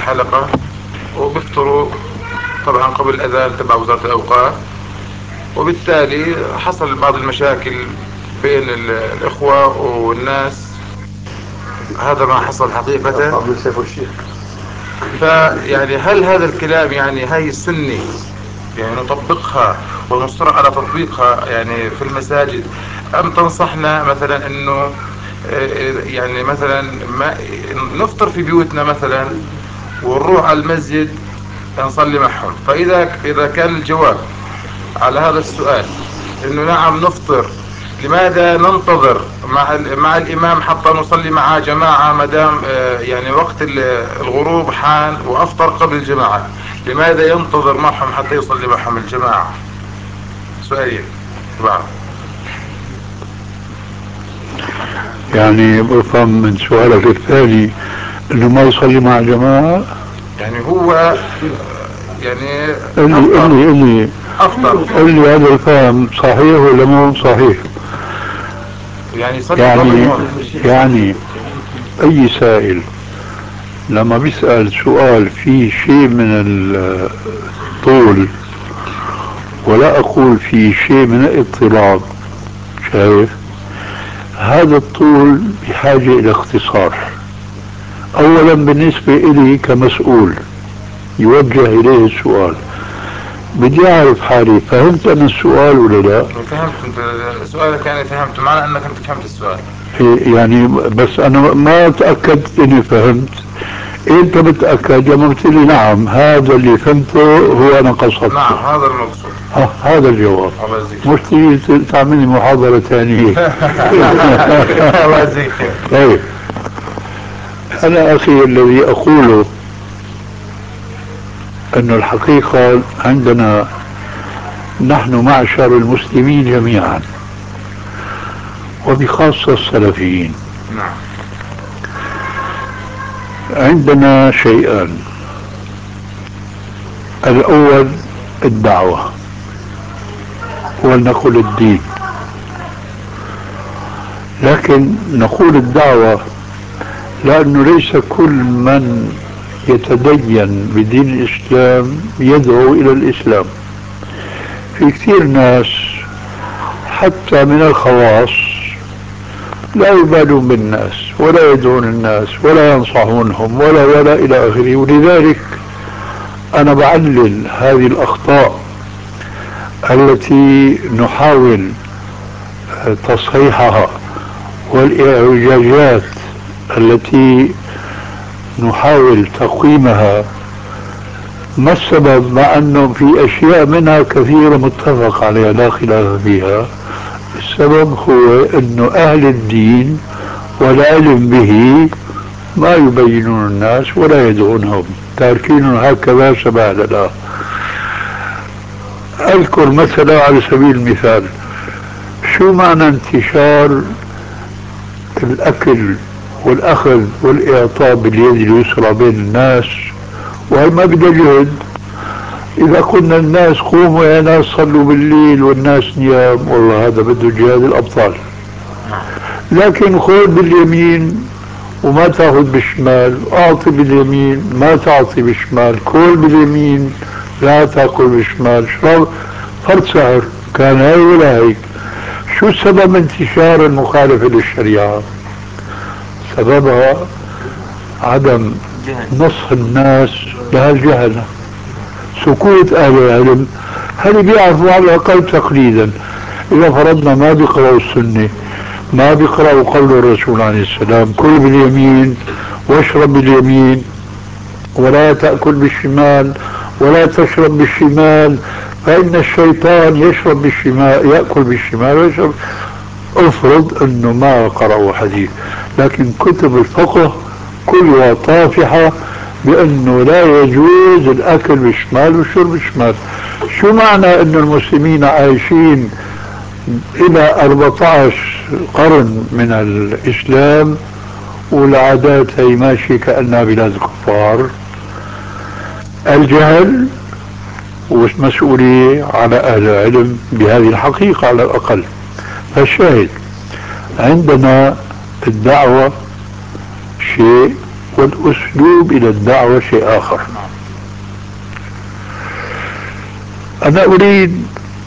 بحلقة وبيفطروا طبعا قبل الأذان تبع وزارة الأوقاف، وبالتالي حصل بعض المشاكل بين الإخوة والناس. هذا ما حصل حقيقة. فيعني هل هذا الكلام يعني هاي السنة يعني نطبقها ونصر على تطبيقها يعني في المساجد، أم تنصحنا مثلا أنه يعني مثلا ما نفطر في بيوتنا مثلا ونروح على المسجد نصلي معهم؟ فإذا كان الجواب على هذا السؤال انه نعم نفطر، لماذا ننتظر مع الامام حتى نصلي معه جماعة ما دام يعني وقت الغروب حان وافطر قبل الجماعة؟ لماذا ينتظر معهم حتى يصلي معهم الجماعة؟ سؤالين بعض. يعني بفهم من سؤالك الثاني انه ما يصلي مع جماعة. يعني هو يعني قل لي قل افطر لي قل لي افطر قل لي هذا الفهم صحيح ولا مو صحيح؟ يعني يصلي يعني قبلهم. يعني اي سائل لما بيسأل سؤال فيه شيء من الطول، ولا اقول فيه شيء من الاضطراب، شايف؟ هذا الطول بحاجة الى اختصار. اولا بالنسبة الي كمسؤول يوجه اليه السؤال، بدي اعرف حالي فهمت انا السؤال ولا لا. فهمت انت سؤالك، يعني فهمت معنى انك انت فهمت السؤال. يعني بس انا ما تاكدت اني فهمت. انت متاكد لما قلت لي نعم هذا اللي فهمته هو انا قصدته؟ نعم هذا المقصود. هذا الجواب. الله يجزيك مش خير. تيجي تعملي محاضره ثانيه. الله يجزيك خير. طيب، انا اخي الذي اقوله انه الحقيقه عندنا نحن معشر المسلمين جميعا وبخاصه السلفيين نعم. عندنا شيئان. الأول الدعوة، ولنقل الدين. لكن نقول الدعوة لأنه ليس كل من يتدين بدين الإسلام يدعو إلى الإسلام. في كثير ناس حتى من الخواص لا يبالون بالناس ولا يدعون الناس ولا ينصحونهم ولا إلى آخره. ولذلك أنا بعلل هذه الأخطاء التي نحاول تصحيحها والإعوجاجات التي نحاول تقويمها. ما السبب؟ مع أنه في أشياء منها كثيرة متفق عليها لا خلاف فيها. السبب هو أنه أهل الدين والعلم به ما يبينون الناس ولا يدعونهم، تاركين هكذا سبهلله. أذكر مثلا على سبيل المثال شو معنى انتشار الأكل والأخذ والإعطاء باليد اليسرى بين الناس؟ وهي ما بدها جهد. إذا قلنا الناس قوموا يا ناس صلوا بالليل والناس نيام، والله هذا بده جهاد الأبطال. لكن خذ باليمين وما تاخذ بالشمال، أعطي باليمين ما تعطي بالشمال، كل باليمين لا تاكل بالشمال، شرب فرد سهر كان هاي ولا هيك. شو سبب انتشار المخالفة للشريعة؟ سببها عدم نصح الناس لهالجهل، سكوت أهل العلم. هل بيعرفوا على الأقل تقليدا؟ إذا فرضنا ما بيقرأوا السنة، ما بيقرأوا قول الرسول عليه السلام كل باليمين واشرب باليمين ولا تأكل بالشمال ولا تشرب بالشمال فإن الشيطان يشرب بالشمال يأكل بالشمال ويشرب. افرض انه ما قرأوا حديث، لكن كتب الفقه كلها طافحة بانه لا يجوز الاكل بالشمال والشرب بالشمال. شو معنى انه المسلمين عايشين الى 14 قرن من الاسلام والعادات هي ماشية كأنها بلاد الكفار؟ الجهل والمسؤولية على اهل العلم بهذه الحقيقة على الاقل. فالشاهد عندنا الدعوة شيء والأسلوب إلى الدعوة شيء آخر. أنا أريد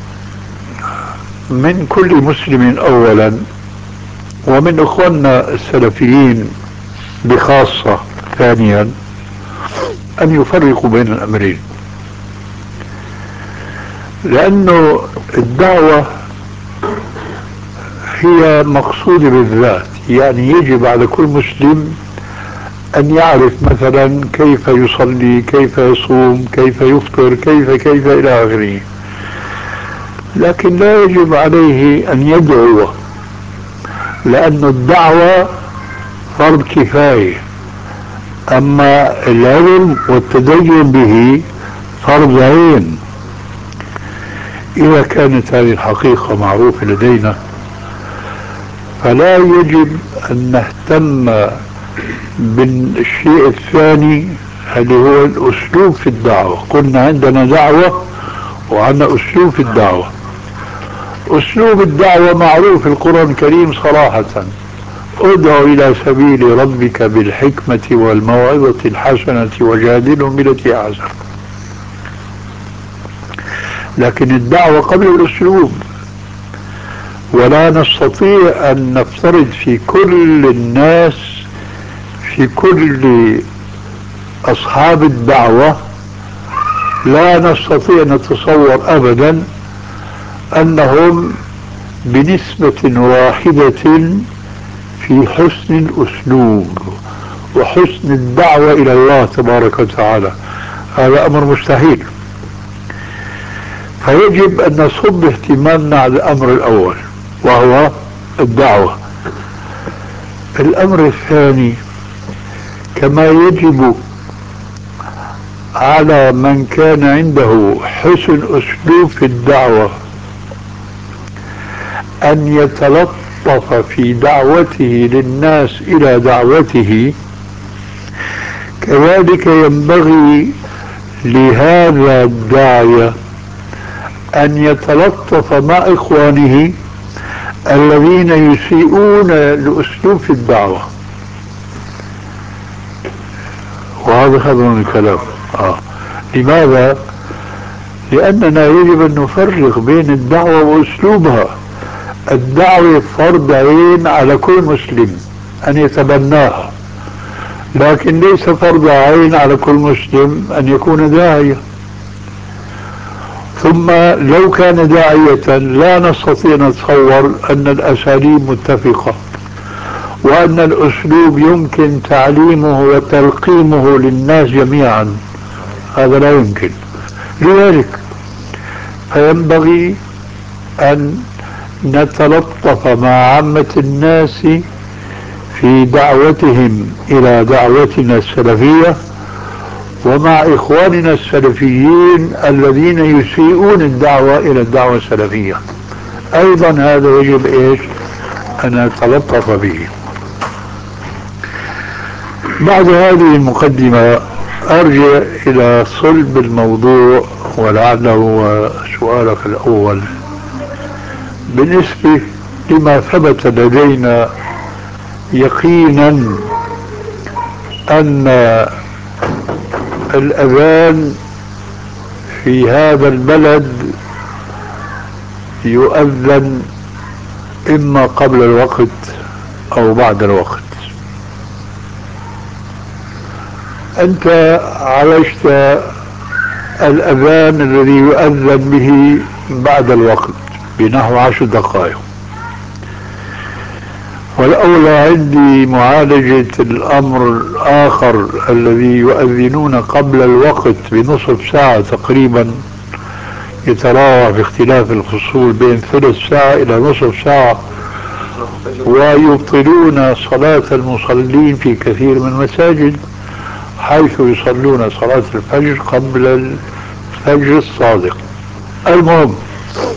من كل مسلم أولا، ومن إخواننا السلفيين بخاصة ثانيا، أن يفرقوا بين الأمرين. لأنه الدعوة هي مقصودة بالذات، يعني يجب على كل مسلم أن يعرف مثلا كيف يصلي، كيف يصوم، كيف يفطر، كيف إلى آخره. لكن لا يجب عليه أن يدعو، لأن الدعوة فرض كفاية، أما العلم والتدين به فرض عين. إذا كانت هذه الحقيقة معروفة لدينا، فلا يجب أن نهتم بالشيء الثاني اللي هو الأسلوب في الدعوة. قلنا عندنا دعوة وعندنا أسلوب في الدعوة. أسلوب الدعوة معروف في القرآن الكريم صراحة: ادع إلى سبيل ربك بالحكمة والموعظة الحسنة وجادلهم بالتي أحسن. لكن الدعوة قبل الأسلوب، ولا نستطيع أن نفترض في كل الناس، في كل أصحاب الدعوة، لا نستطيع أن نتصور أبدا أنهم بنسبة واحدة في حسن الأسلوب وحسن الدعوة إلى الله تبارك وتعالى. هذا أمر مستحيل. فيجب أن نصب اهتمامنا على الأمر الأول وهو الدعوة. الأمر الثاني، كما يجب على من كان عنده حسن أسلوب في الدعوة أن يتلطف في دعوته للناس إلى دعوته، كذلك ينبغي لهذا الداعية أن يتلطف مع إخوانه الذين يسيئون الأسلوب في الدعوة. وهذا خبر من الكلام. لماذا؟ لأننا يجب أن نفرق بين الدعوة وأسلوبها. الدعوة فرض عين على كل مسلم أن يتبناها، لكن ليس فرض عين على كل مسلم أن يكون داعية. ثم لو كان داعية لا نستطيع نتصور أن الأساليب متفقة وأن الأسلوب يمكن تعليمه وتلقيمه للناس جميعا. هذا لا يمكن. لذلك فينبغي أن نتلطف مع عامة الناس في دعوتهم إلى دعوتنا السلفية، ومع إخواننا السلفيين الذين يسيئون الدعوة إلى الدعوة السلفية أيضا. هذا يجب أن نتلطف به. بعد هذه المقدمة أرجع إلى صلب الموضوع، ولعله سؤالك الأول بالنسبة لما ثبت لدينا يقينا أن الأذان في هذا البلد يؤذن إما قبل الوقت أو بعد الوقت. أنت عالجت الأذان الذي يؤذن به بعد الوقت بنحو 10 دقائق، والأولى عندي معالجة الأمر الآخر الذي يؤذنون قبل الوقت بنصف ساعة تقريبا، يتراوح في اختلاف الفصول بين ثلث ساعة إلى نصف ساعة، ويبطلون صلاة المصلين في كثير من المساجد حيث يصلون صلاة الفجر قبل الفجر الصادق. المهم،